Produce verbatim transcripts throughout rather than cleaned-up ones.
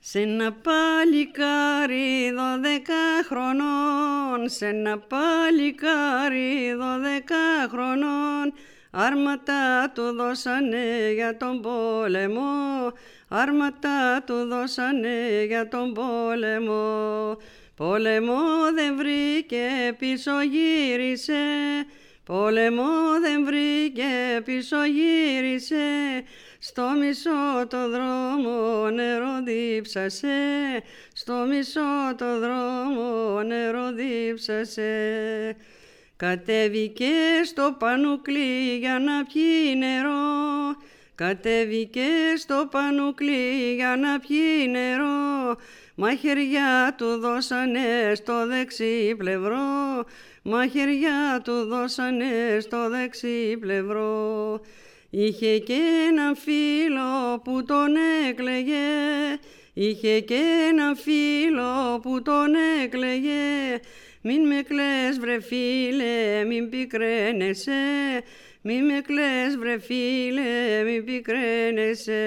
Σ' ένα παλικάρι δώδεκα χρονών, σ' ένα παλικάρι δώδεκα χρονών, άρματα του δώσανε για τον πόλεμο, άρματα του δώσανε για τον πόλεμο. Πόλεμο δεν βρήκε, πίσω γύρισε, πόλεμο δεν βρήκε, πίσω γύρισε, στο μισό το δρόμο νερό δίψασε, στο μισό το δρόμο νερό δίψασε. Κατέβηκε στο πανούκλι για να πιει νερό, κατέβηκε στο πανούκλι για να πιει νερό, μαχαιριά του δώσανε στο δεξί πλευρό, μαχαιριά του δώσανε στο δεξί πλευρό. Είχε και έναν φίλο που τον έκλαιγε, είχε και έναν φίλο που τον έκλαιγε, μην με κλαις βρε φίλε, μην πικραίνεσαι, μην με κλαις βρε φίλε, μην πικραίνεσαι.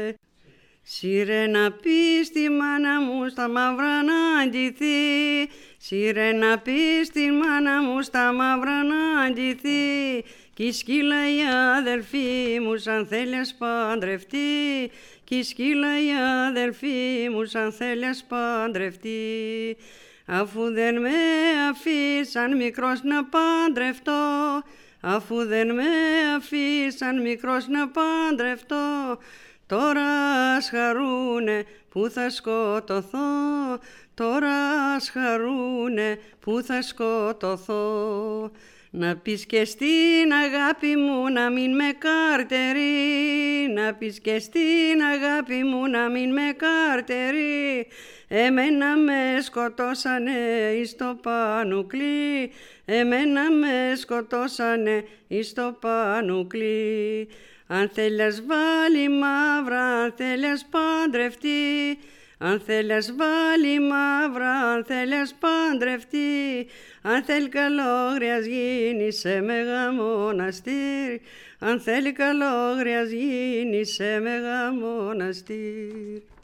Σύρε να πεις στη μάνα μου στα μαύρα να αγγιθεί, σύρε να πεις στη μάνα μου στα μαύρα να αγγιθεί, κι η σκύλα η αδελφή μου σαν θέλει ας παντρευτεί, κι η σκύλα η αδελφή μου σαν θέλει ας παντρευτεί. Αφού δεν με αφήσαν μικρός να παντρευτώ, αφού δεν με αφήσαν μικρός να παντρευτώ, τώρα ας χαρούνε που θα σκοτωθώ, τώρα ας χαρούνε που θα σκοτωθώ. Να πεις και στην αγάπη μου να μην με καρτερεί, να πεις και στην αγάπη μου να μην με καρτερεί, εμένα με σκοτώσανε εις το πανούκλι, εμένα με σκοτώσανε εις το πανούκλι. Αν θέλει ας βάλει μαύρα, αν θέλει ας παντρευτεί, αν θέλει ας βάλει μαύρα, αν θέλει ας παντρευτεί, αν θέλει καλόγριας γίνει σε μέγα μοναστήρι, αν θέλει καλόγριας γίνει σε μέγα μοναστήρι.